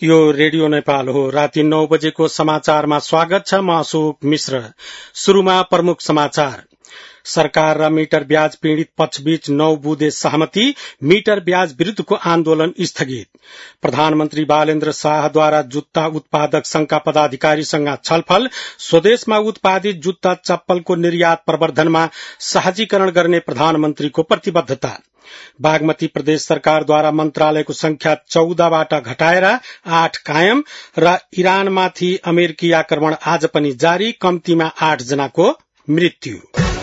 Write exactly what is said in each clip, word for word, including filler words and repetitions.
यो रेडियो नेपाल हो। राति नौ बजेको समाचारमा स्वागत छ। म अशोक मिश्र। शुरूमा प्रमुख समाचार। सरकार र मीटर ब्याज पीड़ित पक्षबीच नौ बुँदे सहमति, मीटर ब्याज विरूद्धको आन्दोलन स्थगित। प्रधानमन्त्री बालेन्द्र शाहद्वारा जुत्ता उत्पादक संघका पदाधिकारीसँग छलफल, स्वदेशमा उत्पादित जुत्ता चप्पलको निर्यात प्रवर्धनमा सहजीकरण गर्ने प्रधानमन्त्रीको प्रतिबद्धता। बागमती प्रदेश सरकारद्वारा मन्त्रालयको संख्या चौधबाट घटाएर आठ कायम र इरानमाथि अमेरिकी आक्रमण आज पनि जारी, कम्तीमा आठ जनाको मृत्यु।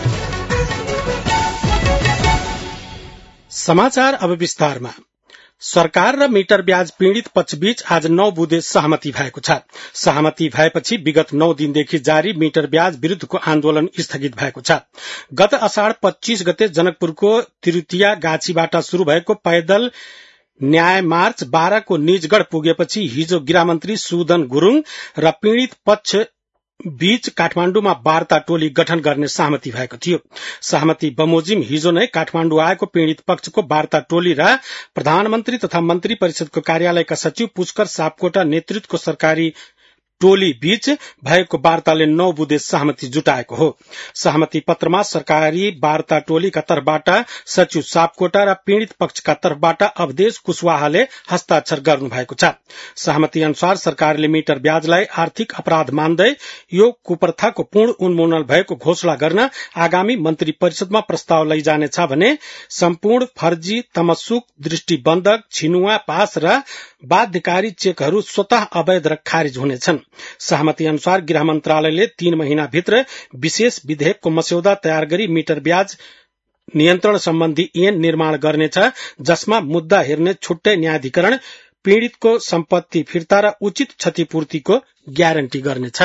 समाचार अब विस्तारमा। सरकार र मीटर ब्याज पीड़ित पक्षबीच आज नौ बुँदे सहमति भएको छ। सहमति भएपछि विगत नौ दिनदेखि जारी मीटर ब्याज विरूद्धको आन्दोलन स्थगित भएको छ। गत अषाढ़ पच्चीस गते जनकपुरको तिरुतिया गाछीबाट शुरू भएको पैदल न्याय मार्च बाह्रको निजगढ़ पुगेपछि हिजो गृहमन्त्री सुदन गुरूङ र पीड़ित पक्ष बीच काठमाण्डुमा वार्ता टोली गठन गर्ने सहमति भएको थियो। सहमति बमोजिम हिजो नै काठमाण्डु आएको पीड़ित पक्षको वार्ता टोली र प्रधानमन्त्री तथा मन्त्री परिषदको कार्यालयका सचिव पुष्कर सापकोटा नेतृत्वको सरकारी टोली बीच भएको वार्ताले नौ बुँदे सहमति जुटाएको हो। सहमति पत्रमा सरकारी वार्ता टोलीका तर्फबाट सचिव सापकोटा र पीड़ित पक्षका तर्फबाट अवधेश कुशवाहाले हस्ताक्षर गर्नु भएको छ। सहमति अनुसार सरकारले मीटर ब्याजलाई आर्थिक अपराध मान्दै यो कुप्रथाको पूर्ण उन्मूलन भएको घोषणा गर्न आगामी मन्त्री परिषदमा प्रस्ताव लैजानेछ भने सम्पूर्ण फर्जी, तमस्सुक, दृष्टिबन्धक, छिनुवा पास र बाध्यकारी चेकहरू स्वतः अवैध र खारिज हुनेछन्। सहमति अनुसार गृह मन्त्रालयले तीन महीना भित्र विशेष विधेयकको मस्यौदा तयार गरी मीटर ब्याज नियन्त्रण सम्बन्धी ऐन निर्माण गर्नेछ, जसमा मुद्दा हेर्ने छुट्टै न्यायाधिकरण, पीड़ितको सम्पत्ति फिर्ता र उचित क्षतिपूर्तिको ग्यारेन्टी गर्नेछ।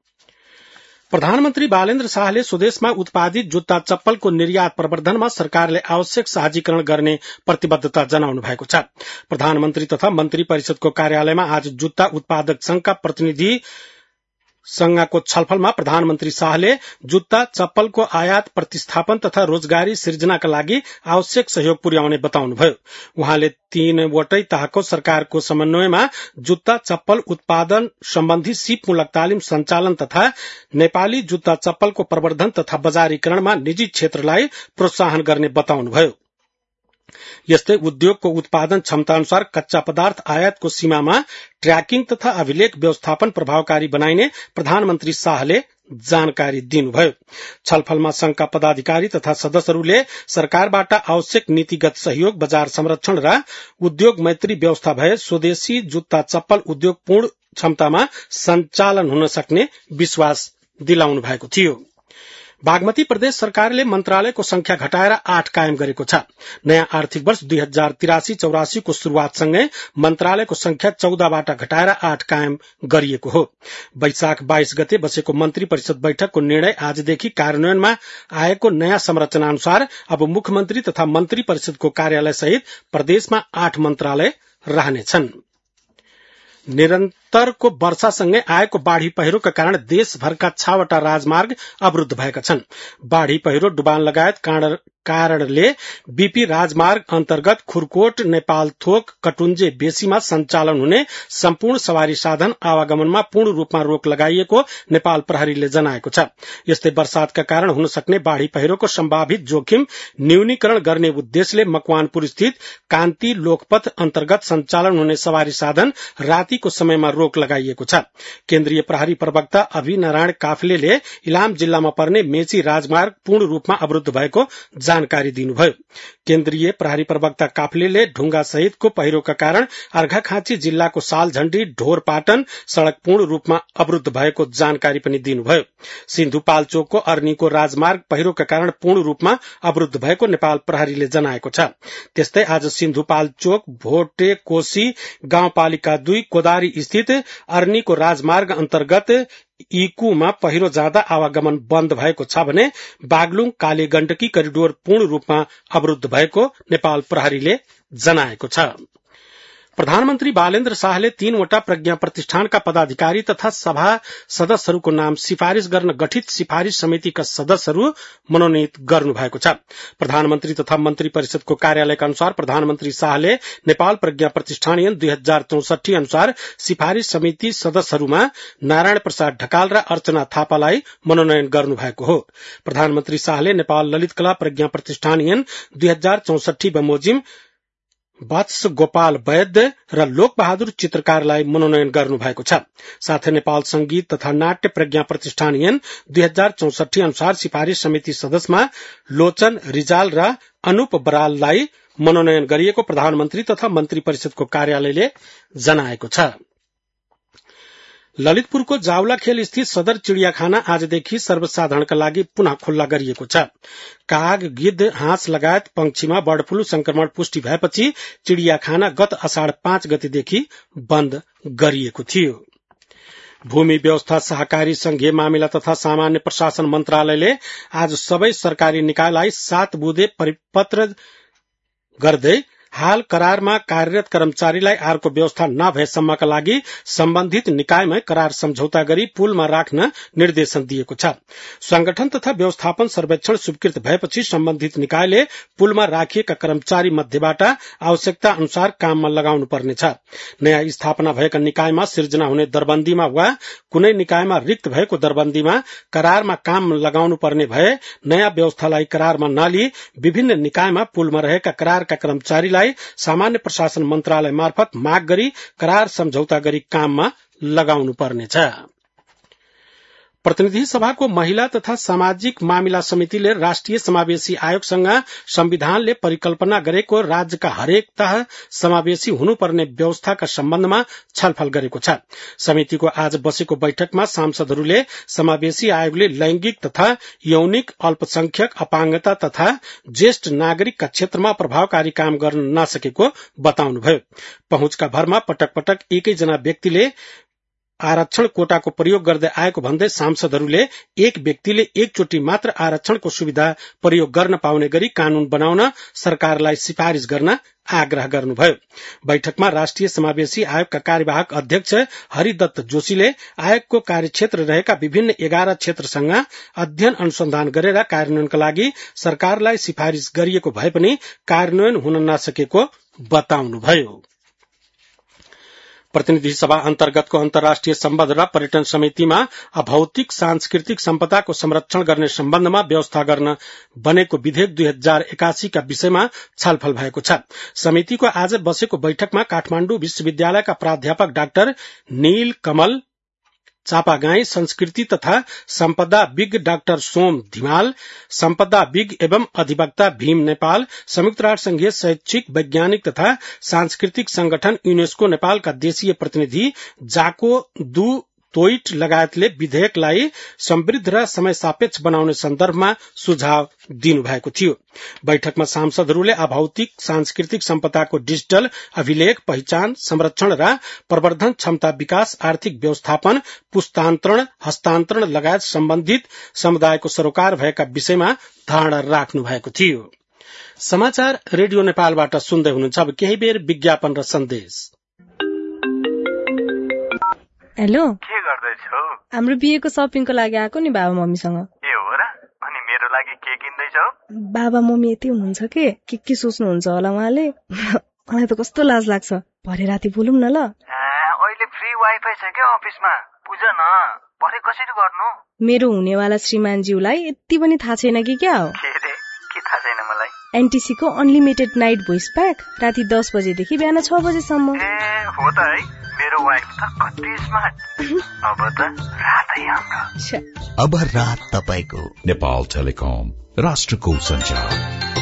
प्रधानमन्त्री बालेन्द्र शाहले स्वदेशमा उत्पादित जुत्ता चप्पलको निर्यात प्रवर्धनमा सरकारले आवश्यक सहजीकरण गर्ने प्रतिबद्धता जनाउनु भएको छ। प्रधानमन्त्री तथा मन्त्री परिषदको कार्यालयमा आज जुत्ता उत्पादक संघका प्रतिनिधि संघको छलफलमा प्रधानमन्त्री शाहले जुत्ता चप्पलको आयात, प्रतिस्थापन तथा रोजगारी सृजनाका लागि आवश्यक सहयोग पुर्याउने बताउनुभयो। उहाँले तीनवटै तहको सरकारको समन्वयमा जुत्ता चप्पल उत्पादन सम्बन्धी सिपमूलक तालिम सञ्चालन तथा नेपाली जुत्ता चप्पलको प्रवर्धन तथा बजारीकरणमा निजी क्षेत्रलाई प्रोत्साहन गर्ने बताउनुभयो। यस्तै उद्योगको उत्पादन क्षमता अनुसार कच्चा पदार्थ आयातको सीमामा ट्र्याकिङ तथा अभिलेख व्यवस्थापन प्रभावकारी बनाइने प्रधानमन्त्री शाहले जानकारी दिनुभयो। छलफलमा संघका पदाधिकारी तथा सदस्यहरूले सरकारबाट आवश्यक नीतिगत सहयोग, बजार संरक्षण र उद्योग मैत्री व्यवस्था भए स्वदेशी जुत्ता चप्पल उद्योग पूर्ण क्षमतामा सञ्चालन हुन सक्ने विश्वास दिलाउनु भएको थियो। बागमती प्रदेश सरकारले मन्त्रालयको संख्या घटाएर आठ कायम गरेको छ। नयाँ आर्थिक वर्ष दुई हजार तिरासी चौरासी को शुरूआतसँगै मन्त्रालयको संख्या चौधबाट घटाएर आठ कायम गरिएको हो। वैशाख बाइस गते बसेको मन्त्री परिषद बैठकको निर्णय आजदेखि कार्यान्वयनमा आएको नयाँ संरचना अनुसार अब मुख्यमन्त्री तथा मन्त्री परिषदको कार्यालय सहित प्रदेशमा आठ मन्त्रालय रहनेछन्। निरन्तरको वर्षासँगै आएको बाढ़ी पहिरोका कारण देशभरका छवटा राजमार्ग अवरुद्ध भएका छन्। बाढ़ी पहिरो, डुबान लगायत कारणले बीपी राजमार्ग अन्तर्गत खुरकोट, नेपाल थोक, कटुञ्जे बेसीमा सञ्चालन हुने सम्पूर्ण सवारी साधन आवागमनमा पूर्ण रूपमा रोक लगाइएको नेपाल प्रहरीले जनाएको छ। यस्तै वर्षातका कारण हुन सक्ने बाढ़ी पहिरोको सम्भावित जोखिम न्यूनीकरण गर्ने उद्देश्यले मकवानपुर स्थित कान्ति लोकपथ अन्तर्गत सञ्चालन हुने सवारी साधन रातिको समयमा रोक लगाइएको छ। केन्द्रीय प्रहरी प्रवक्ता अभिनारायण काफलेले इलाम जिल्लामा पर्ने मेची राजमार्ग पूर्ण रूपमा अवरुद्ध भएको जानकारी दिनुभयो। केन्द्रीय प्रहरी प्रवक्ता काफलेले ढुंगा सहितको पहिरोका कारण अर्घाखाँची जिल्लाको सालझण्डी ढोरपाटन सड़क पूर्ण रूपमा अवरुद्ध भएको जानकारी पनि दिनुभयो। सिन्धुपाल्चोकको अर्नीको राजमार्ग पहिरोका कारण पूर्ण रूपमा अवरुद्ध भएको नेपाल प्रहरीले जनाएको छ। त्यस्तै आज सिन्धुपाल्चोक भोटे कोशी गाउँपालिका दुई कोदारी स्थित अर्नीको राजमार्ग अन्तर्गत इकुमा पहिरो जाँदा आवागमन बन्द भएको छ भने बागलुङ काली गण्डकी करिडोर पूर्ण रूपमा अवरुद्ध भएको नेपाल प्रहरीले जनाएको छ। प्रधानमन्त्री बालेन्द्र शाहले तीनवटा प्रज्ञा प्रतिष्ठानका पदाधिकारी तथा सभा सदस्यहरूको नाम सिफारिश गर्न गठित सिफारिश समितिका सदस्यहरू मनोनित गर्नु भएको छ। प्रधानमन्त्री तथा मन्त्री परिषदको कार्यालयका अनुसार प्रधानमन्त्री शाहले नेपाल प्रज्ञा प्रतिष्ठान ऐन दुई हजार चौसठी अनुसार सिफारिश समिति सदस्यहरूमा नारायण प्रसाद ढकाल र अर्चना थापालाई मनोनयन गर्नु भएको हो। प्रधानमन्त्री शाहले नेपाल ललित कला प्रज्ञा प्रतिष्ठान ऐन दुई हजार चौसठी बमोजिम वत्स गोपाल वैद्य र लोक बहादुर चित्रकारलाई मनोनयन गर्नु भएको छ। साथै नेपाल संगीत तथा नाट्य प्रज्ञा प्रतिष्ठान ऐन दुई हजार चौसठी अनुसार सिफारिश समिति सदस्यमा लोचन रिजाल र अनुप बराललाई मनोनयन गरिएको प्रधानमन्त्री तथा मन्त्री परिषदको कार्यालयले जनाएको छ। ललितपुरको जावलाखेल स्थित सदर चिड़ियाखाना आजदेखि सर्वसाधारणका लागि पुनः खुल्ला गरिएको छ। काग, गिद्ध, हाँस लगायत पंक्षीमा बर्ड फ्लू संक्रमण पुष्टि भएपछि चिड़ियाखाना गत अषाढ़ पाँच गतेदेखि बन्द गरिएको थियो। भूमि व्यवस्था सहकारी संघीय मामिला तथा सामान्य प्रशासन मन्त्रालयले आज सबै सरकारी निकायलाई सात बुँदे परिपत्र गर्दै हाल करारमा कार्यरत कर्मचारीलाई आरको व्यवस्था नभएसम्मका लागि सम्बन्धित निकायमै करार सम्झौता गरी पुलमा राख्न निर्देशन दिएको छ। संगठन तथा व्यवस्थापन सर्वेक्षण स्वीकृत भएपछि सम्बन्धित निकायले पुलमा राखिएका कर्मचारी मध्येबाट आवश्यकता अनुसार काममा लगाउनु पर्नेछ। नयाँ स्थापना भएका निकायमा सिर्जना हुने दरबन्दीमा वा कुनै निकायमा रिक्त भएको दरबन्दीमा करारमा काम लगाउनु पर्ने भए नयाँ व्यवस्थालाई करारमा नलिई विभिन्न निकायमा पुलमा रहेका करारका कर्मचारीलाई सामान्य प्रशासन मन्त्रालय मार्फत माग गरी करार सम्झौता गरी काममा लगाउनु पर्नेछ। प्रतिनिधि सभाको महिला तथा सामाजिक मामिला समितिले राष्ट्रिय समावेशी आयोगसँग संविधानले परिकल्पना गरेको राज्यका हरेक तह समावेशी हुनुपर्ने व्यवस्थाका सम्बन्धमा छलफल गरेको छ। समितिको आज बसेको बैठकमा सांसदहरूले समावेशी आयोगले लैंगिक तथा यौनिक अल्पसंख्यक अपाङ्गता तथा ज्येष्ठ नागरिकका क्षेत्रमा प्रभावकारी काम गर्न नसकेको बताउनुभयो। पहुँचका भरमा पटक पटक एकैजना व्यक्तिले आरक्षण कोटाको प्रयोग गर्दै आएको भन्दै सांसदहरूले एक व्यक्तिले एकचोटि मात्र आरक्षणको सुविधा प्रयोग गर्न पाउने गरी कानून बनाउन सरकारलाई सिफारिश गर्न आग्रह गर्नुभयो। बैठकमा राष्ट्रिय समावेशी आयोगका कार्यवाहक अध्यक्ष हरिदत्त जोशीले आयोगको कार्यक्षेत्र रहेका विभिन्न एघार क्षेत्रसँग अध्ययन अनुसन्धान गरेर कार्यान्वयनका लागि सरकारलाई सिफारिश गरिएको भए पनि कार्यान्वयन हुन नसकेको बताउनुभयो। प्रतिनिधि सभा अन्तर्गतको अन्तर्राष्ट्रिय सम्बन्ध र पर्यटन समितिमा अभौतिक सांस्कृतिक सम्पदाको संरक्षण गर्ने सम्बन्धमा व्यवस्था गर्न बनेको विधेयक दुई हजार एकासी का विषयमा छलफल भएको छ। समितिको आज बसेको बैठकमा काठमाण्डु विश्वविद्यालयका प्राध्यापक डाक्टर नील कमल चापागाई, संस्कृति तथा सम्पदा विज्ञ डाक्टर सोम धिमाल, सम्पदा विज्ञ एवं अधिवक्ता भीम नेपाल, संयुक्त राष्ट्र संघीय शैक्षिक वैज्ञानिक तथा सांस्कृतिक संगठन यूनेस्को नेपालका देशीय प्रतिनिधि जाको दु तोइट लगायतले विधेयकलाई समृद्ध र समय सापेक्ष बनाउने सन्दर्भमा सुझाव दिनुभएको थियो। बैठकमा सांसदहरूले अभौतिक सांस्कृतिक सम्पदाको डिजिटल अभिलेख, पहिचान, संरक्षण र प्रवर्धन क्षमता विकास, आर्थिक व्यवस्थापन, पुस्तान्तरण, हस्तान्तरण लगायत सम्बन्धित समुदायको सरोकार भएका विषयमा धारणा राख्नु भएको थियो। समाचार रेडियो नेपालबाट सुन्दै हुनुहुन्छ। अब केही बेर विज्ञापन र सन्देश। हेलो, के गर्दैछौ? हाम्रो बिहेको शपिङको लागि आएको नि बाबा मम्मीसँग। ए हो र? अनि मेरो लागि के किन्दैछौ? बाबा मम्मी यति हुनुहुन्छ के के के सोच्नुहुन्छ होला उहाँले। मलाई त कस्तो लाज लाग्छ। भरे राति बोलौँ न ल। अहिले फ्री वाइफाई छ के अफिसमा? बुझ न, भरे कसरी गर्नु? मेरो हुनेवाला श्रीमानज्यूलाई यति पनि थाहा छैन कि क्या हो? के रे? के थाहा छैन मलाई? एनटीसी को अनलिमिटेड नाइट भोइस प्याक राति दस बजेदेखि बिहान छ बजेसम्म। ए हो त है, मेरो वाइफ त कति स्मार्ट। अब त रातै हाम्रो। अब रात तपाईको। नेपाल टेलिकम, राष्ट्रको संचार।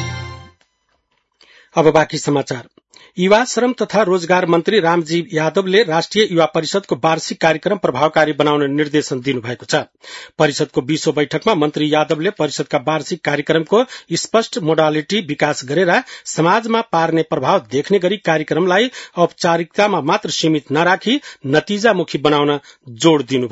अब बाँकी समाचार। युवा श्रम तथा रोजगार मन्त्री रामजी यादवले राष्ट्रिय युवा परिषदको वार्षिक कार्यक्रम प्रभावकारी बनाउने निर्देशन दिनुभएको छ। परिषदको बीसौं बैठकमा मन्त्री यादवले परिषदका वार्षिक कार्यक्रमको स्पष्ट मोडालिटी विकास गरेर समाजमा पार्ने प्रभाव देख्ने गरी कार्यक्रमलाई औपचारिकतामा मात्र सीमित नराखी नतिजामुखी बनाउन जोड़ दिनुभयो।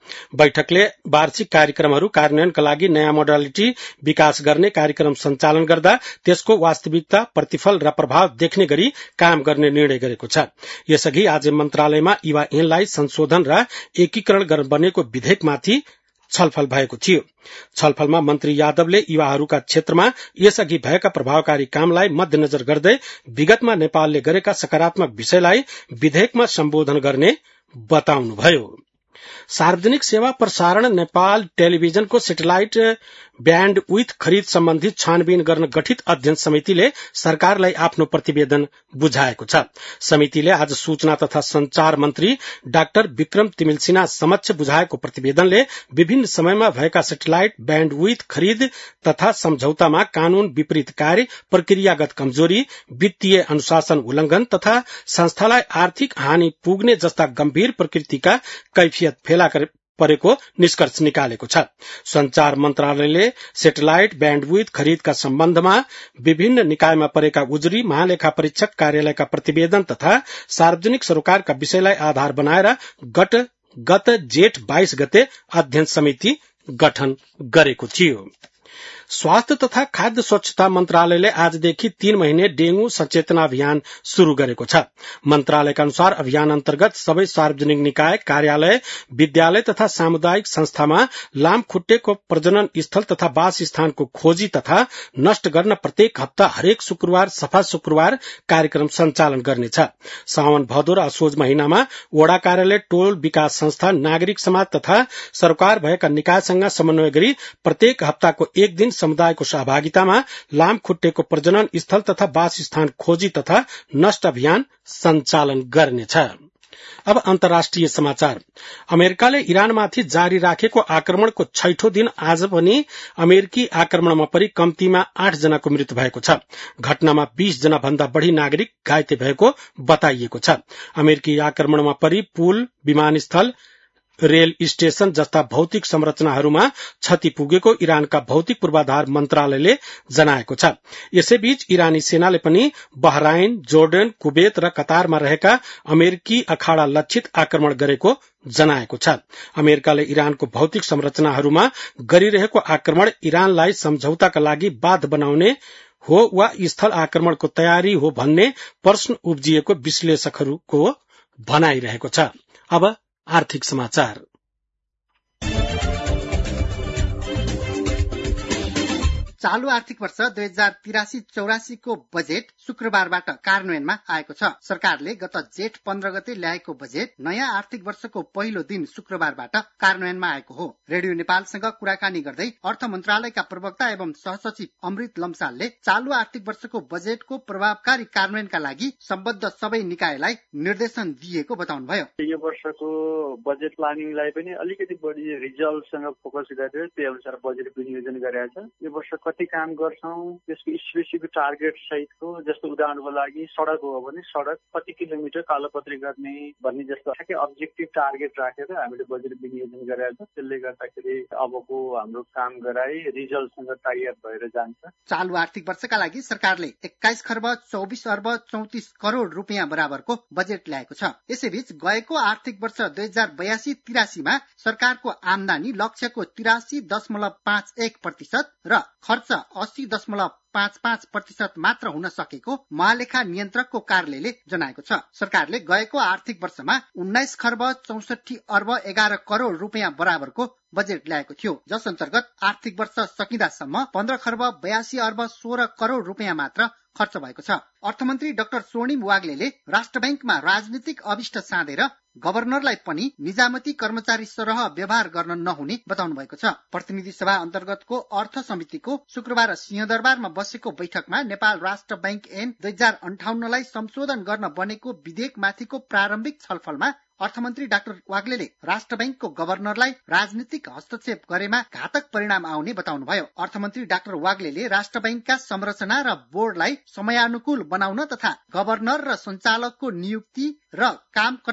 बैठकले वार्षिक कार्यक्रमहरू कार्यान्वयनका लागि नयाँ मोडालिटी विकास गर्ने, कार्यक्रम सञ्चालन गर्दा त्यसको वास्तविकता, प्रतिफल र प्रभाव देख्ने गरी काम गर्ने निर्णय गरेको छ। यसअघि आज मन्त्रालयमा युवा ऐनलाई संशोधन र एकीकरण गर्न बनेको विधेयकमाथि छलफल भएको थियो। छलफलमा मन्त्री यादवले युवाहरूका क्षेत्रमा यसअघि भएका प्रभावकारी कामलाई मध्यनजर गर्दै विगतमा नेपालले गरेका सकारात्मक विषयलाई विधेयकमा सम्बोधन गर्ने बताउनुभयो। सार्वजनिक सेवा प्रसारण नेपाल टेलिभिजनको सेटेलाइट ब्यान्ड विथ खरिद सम्बन्धी छानबिन गर्न गठित अध्ययन समितिले सरकारलाई आफ्नो प्रतिवेदन बुझाएको छ। समितिले आज सूचना तथा संचार मन्त्री डाक्टर विक्रम तिमिल सिन्हा समक्ष बुझाएको प्रतिवेदनले विभिन्न समयमा भएका सेटेलाइट ब्यान्ड विथ खरिद तथा सम्झौतामा कानून विपरीत कार्य, प्रक्रियागत कमजोरी, वित्तीय अनुशासन उल्लंघन तथा संस्थालाई आर्थिक हानि पुग्ने जस्ता गम्भीर प्रकृतिका कैफियत फेला परेको निष्कर्ष निकालेको छ। संचार मन्त्रालयले सेटेलाइट ब्यान्डविड्थ खरिदका सम्बन्धमा विभिन्न निकायमा परेका उजुरी, महालेखा परीक्षक कार्यालयका प्रतिवेदन तथा सार्वजनिक सरोकारका विषयलाई आधार बनाएर गत गत जेठ बाइस गते अध्ययन समिति गठन गरेको थियो। स्वास्थ्य तथा खाद्य स्वच्छता मन्त्रालयले आजदेखि तीन महिने डेंगू सचेतना अभियान शुरू गरेको छ। मन्त्रालयका अनुसार अभियान अन्तर्गत सबै सार्वजनिक निकाय, कार्यालय, विद्यालय तथा सामुदायिक संस्थामा लामखुट्टेको प्रजनन स्थल तथा वास स्थानको खोजी तथा नष्ट गर्न प्रत्येक हप्ता हरेक शुक्रबार सफा शुक्रबार कार्यक्रम सञ्चालन गर्नेछ। साउन, भदौ र असोज महिनामा वडा कार्यालय, टोल विकास संस्था, नागरिक समाज तथा सरकार भएका निकायसँग समन्वय गरी प्रत्येक हप्ताको एक दिन समुदायको सहभागितामा लामखुट्टेको प्रजनन स्थल तथा वासस्थान खोजी तथा नष्ट अभियान सञ्चालन गर्नेछ। अब अन्तर्राष्ट्रिय समाचार। अमेरिकाले इरानमाथि जारी राखेको आक्रमणको छैठौं दिन आज पनि अमेरिकी आक्रमणमा परि कम्तीमा आठ जनाको मृत्यु भएको छ। घटनामा बीस जना भन्दा बढ़ी नागरिक घाइते भएको बताइएको छ। अमेरिकी आक्रमणमा परि पुल, विमानस्थल, रेल स्टेशन जस्ता भौतिक संरचनाहरूमा क्षति पुगेको इरानका भौतिक पूर्वाधार मन्त्रालयले जनाएको छ। यसैबीच इरानी सेनाले पनि बहराइन, जोर्डन, कुवेत र कतारमा रहेका अमेरिकी अखाड़ा लक्षित आक्रमण गरेको जनाएको छ। अमेरिकाले इरानको भौतिक संरचनाहरूमा गरिरहेको आक्रमण इरानलाई सम्झौताका लागि बाध्य बनाउने हो वा स्थल आक्रमणको तयारी हो भन्ने प्रश्न उब्जिएको विश्लेषकहरूको भनाइरहेको छ। अब आर्थिक समाचार। चालू आर्थिक वर्ष दुई हजार तिरासी चौरासी को बजेट शुक्रबारबाट कार्यान्वयनमा आएको छ। सरकारले गत जेठ पन्ध्र गते ल्याएको बजेट नयाँ आर्थिक वर्षको पहिलो दिन शुक्रबारबाट कार्यान्वयनमा आएको हो। रेडियो नेपालसँग कुराकानी गर्दै अर्थ मन्त्रालयका प्रवक्ता एवं सहसचिव अमृत लम्सालले चालू आर्थिक वर्षको बजेटको प्रभावकारी कार्यान्वयनका लागि सम्बद्ध सबै निकायलाई निर्देशन दिएको बताउनुभयो। यो वर्षको बजेट प्लानिङलाई पनि अलिकति बढी रिजल्टसँग फोकस गरेर त्यही अनुसार बजेट विनियोजन गरेको छ। यो वर्ष कति काम गर्छौं, त्यसको स्पेसिफिक टार्गेट सहितको, जस्तो उदाहरणको लागि सडक हो भने सडक कति किलोमिटर कालोपत्री गर्ने भन्ने जस्तो ठ्याक्कै अब्जेक्टिभ टार्गेट राखेर हामीले बजेट विनियोजन गरेका छौँ। त्यसले गर्दाखेरि अबको हाम्रो काम गराई रिजल्टसँग टाइ अप भएर जान्छ। चालू आर्थिक वर्षका लागि सरकारले एक्काइस खर्ब चौबिस अर्ब चौतिस करोड़ रुपियाँ बराबरको बजेट ल्याएको छ। यसैबीच गएको आर्थिक वर्ष दुई हजार बयासी तिरासीमा सरकारको आमदानी लक्ष्यको तिरासी दशमलव पाँच एक प्रतिशत र खर्च अस्सी दशमलव पाँच पाँच प्रतिशत मात्र हुन सकेको महालेखा नियन्त्रकको कार्यालयले जनाएको छ। सरकारले गएको आर्थिक वर्षमा उन्नाइस खर्ब चौसठी अर्ब एघार करोड़ रुपियाँ बराबरको बजेट ल्याएको थियो, जस अन्तर्गत आर्थिक वर्ष सकिँदासम्म पन्ध्र खर्ब बयासी अर्ब सोह्र करोड़ रुपियाँ मात्र खर्च भएको छ। अर्थमन्त्री डाक्टर स्वर्णिम वाग्लेले राष्ट्र बैंकमा राजनीतिक अभिष्ट साधेर गभर्नरलाई पनि निजामती कर्मचारी सरह व्यवहार गर्न नहुने बताउनु भएको छ। प्रतिनिधि सभा अन्तर्गतको अर्थ समितिको शुक्रबार सिंहदरबारमा बसेको बैठकमा नेपाल राष्ट्र बैंक ऐन दुई हजार अन्ठाउन्नलाई संशोधन गर्न बनेको विधेयकमाथिको प्रारम्भिक छलफलमा अर्थमन्त्री डाक्टर वाग्लेले राष्ट्र बैंकको गभर्नरलाई राजनीतिक हस्तक्षेप गरेमा घातक परिणाम आउने बताउनुभयो। अर्थमन्त्री डाक्टर वाग्लेले राष्ट्र बैंकका संरचना र बोर्डलाई समयानुकूल बनाउन तथा गभर्नर र सञ्चालकको नियुक्ति र काम कर्तव्यलाई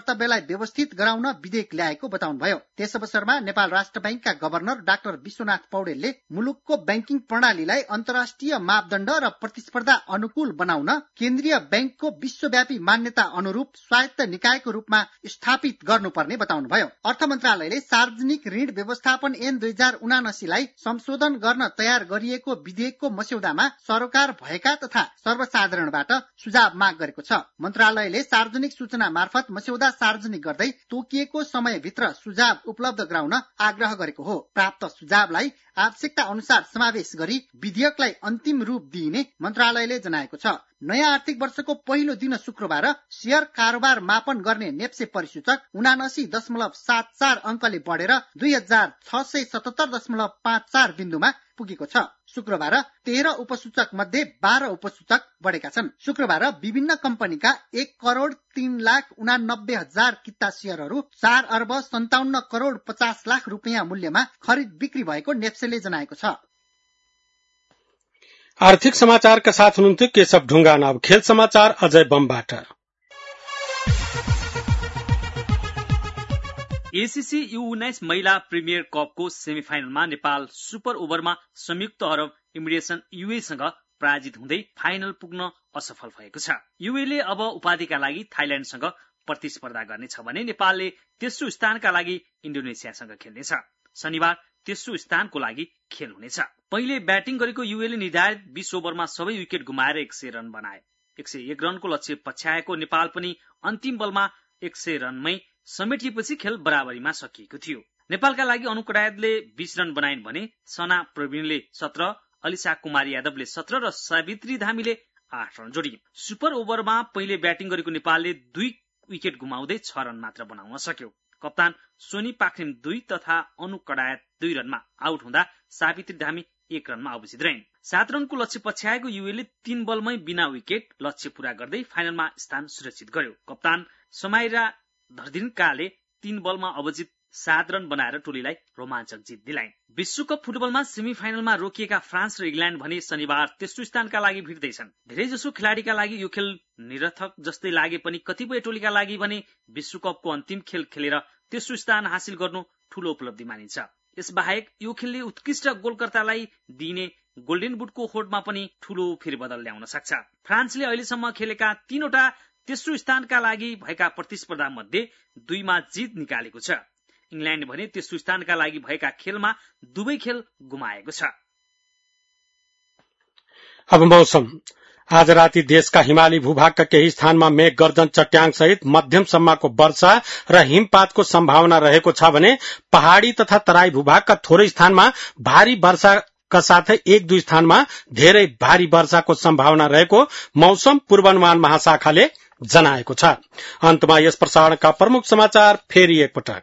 व्यवस्थित गराउन विधेयक ल्याएको बताउनुभयो। त्यस अवसरमा नेपाल राष्ट्र बैंकका गभर्नर डाक्टर विश्वनाथ पौडेलले मुलुकको बैंकिङ प्रणालीलाई अन्तर्राष्ट्रिय मापदण्ड र प्रतिस्पर्धा अनुकूल बनाउन केन्द्रीय बैंकको विश्वव्यापी मान्यता अनुरूप स्वायत्त निकायको रूपमा स्थापित गर्नुपर्ने बताउनुभयो। अर्थ मन्त्रालयले सार्वजनिक ऋण व्यवस्थापन ऐन दुई हजार उनासीलाई संशोधन गर्न तयार गरिएको विधेयकको मस्यौदामा सरोकार भएका तथा सर्वसाधारणबाट सुझाव माग गरेको छ। मन्त्रालयले सार्वजनिक सूचना मार्फत मस्यौदा सार्वजनिक गर्दै तोकिएको समयभित्र सुझाव उपलब्ध गराउन आग्रह गरेको हो। प्राप्त सुझावलाई आवश्यकता अनुसार समावेश गरी विधेयकलाई अन्तिम रूप दिइने मन्त्रालयले जनाएको छ। नयाँ आर्थिक वर्षको पहिलो दिन शुक्रबार शेयर कारोबार मापन गर्ने नेप्से परिसूचक उनासी दशमलव सात चार अङ्कले बढेर दुई हजार छ सय सतहत्तर दशमलव पाँच चार बिन्दुमा पुगेको छ। शुक्रबार तेह्र उपसूचक मध्ये बाह्र उपसूचक बढेका छन्। शुक्रबार विभिन्न कम्पनीका एक करोड़ तीन लाख उनानब्बे हजार किता शेयरहरू चार अर्ब सन्ताउन्न करोड़ पचास लाख रुपियाँ मूल्यमा खरिद बिक्री भएको नेप्सेले जनाएको छ। आर्थिक समाचारका साथ हुनुहुन्थ्यो केशव ढुङ्गान। अब खेल समाचार अजय बमबाट। एसीसी यू उन्नाइस महिला प्रिमियर कपको सेमिफाइनलमा नेपाल सुपर ओभरमा संयुक्त अरब इमिरेट्स युएसँग पराजित हुँदै फाइनल पुग्न असफल भएको छ। युएले अब उपाधिका लागि थाइल्याण्डसँग प्रतिस्पर्धा गर्नेछ भने नेपालले तेस्रो स्थानका लागि इन्डोनेसियासँग खेल्नेछ। शनिबार तेस्रो स्थानको लागि खेल हुनेछ। पहिले ब्याटिङ गरेको युएले निर्धारित बीस ओभरमा सबै विकेट गुमाएर एक सय रन बनाए। एक सय एक रनको लक्ष्य पछ्याएको नेपाल पनि अन्तिम बलमा एक सय रनमै समेटिएपछि खेल बराबरीमा सकिएको थियो। नेपालका लागि अनु कडायतले बीस रन बनाइन् भने सना प्रवीणले सत्र, अलिसा कुमारी यादवले सत्र र सावित्री धामीले आठ रन जोडिए। सुपर ओभरमा पहिले ब्याटिङ गरेको नेपालले दुई विकेट गुमाउँदै छ रन मात्र बनाउन सक्यो। कप्तान सोनी पाखरिम दुई तथा अनु कडायत दुई रनमा आउट हुँदा सावित्री धामी एक रनमा अवसित रहिन्। सात रनको लक्ष्य पछ्याएको युएले तीन बलमै बिना विकेट लक्ष्य पूरा गर्दै फाइनलमा स्थान सुरक्षित गर्यो। कप्तान समाइरा धर्दिनकाले तीन बलमा अवजित सात रन बनाएर टोलीलाई रोमाञ्चक जित दिलाइन्। विश्वकप फुटबलमा सेमिफाइनलमा रोकिएका फ्रान्स र इंग्ल्याण्ड भने शनिबार तेस्रो स्थानका लागि भिड्दैछन्। धेरैजसो खेलाड़ीका लागि यो खेल निरर्थक जस्तै लागे पनि कतिपय टोलीका लागि भने विश्वकपको अन्तिम खेल खेलेर तेस्रो स्थान हासिल गर्नु ठूलो उपलब्धि मानिन्छ। यसबाहेक यो खेलले उत्कृष्ट गोलकर्तालाई दिइने गोल्डेन बुटको होडमा पनि ठूलो फेरबदल ल्याउन सक्छ। फ्रान्सले अहिलेसम्म खेलेका तीनवटा तेस्रो स्थानका लागि भएका प्रतिस्पर्धा मध्ये दुईमा जित निकालेको छ। इंग्ल्याण्ड भने तेस्रो स्थानका लागि भएका खेलमा दुवै खेल गुमाएको छ। अब मौसम। आज राति देशका हिमाली भूभागका केही स्थानमा मेघ गर्जन चट्याङ सहित मध्यमसम्मको वर्षा र हिमपातको सम्भावना रहेको छ भने पहाड़ी तथा तराई भूभागका थोरै स्थानमा भारी वर्षाका साथै एक दुई स्थानमा धेरै भारी वर्षाको सम्भावना रहेको मौसम पूर्वानुमान महाशाखाले जनाएको छ। अन्तमा यस प्रसारणका प्रमुख समाचार फेरि एकपटक।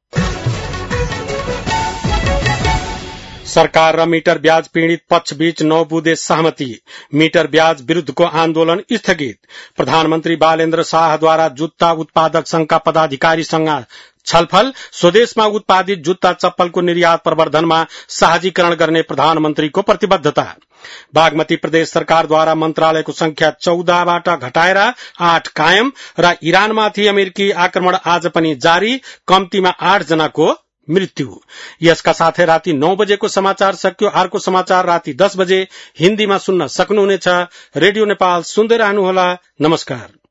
सरकार र मीटर ब्याज पीड़ित पक्ष बीच नौ बुँदे सहमति। मीटर ब्याज विरूद्धको आन्दोलन स्थगित। प्रधानमन्त्री बालेन्द्र शाहद्वारा जुत्ता उत्पादक संघका पदाधिकारीसँग छलफल। स्वदेशमा उत्पादित जुत्ता चप्पलको निर्यात प्रवर्धनमा सहजीकरण गर्ने प्रधानमन्त्रीको प्रतिबद्धता। बागमती प्रदेश सरकारद्वारा मन्त्रालयको संख्या चौधबाट घटाएर आठ कायम र इरानमाथि अमेरिकी आक्रमण आज पनि जारी। कम्तीमा आठ जनाको मृत्यु। यसका साथै राति नौ बजेको समाचार सकियो। अर्को समाचार राति दस बजे हिन्दीमा सुन्न सक्नुहुनेछ। रेडियो नेपाल सुन्दै रहनुहोला। नमस्कार।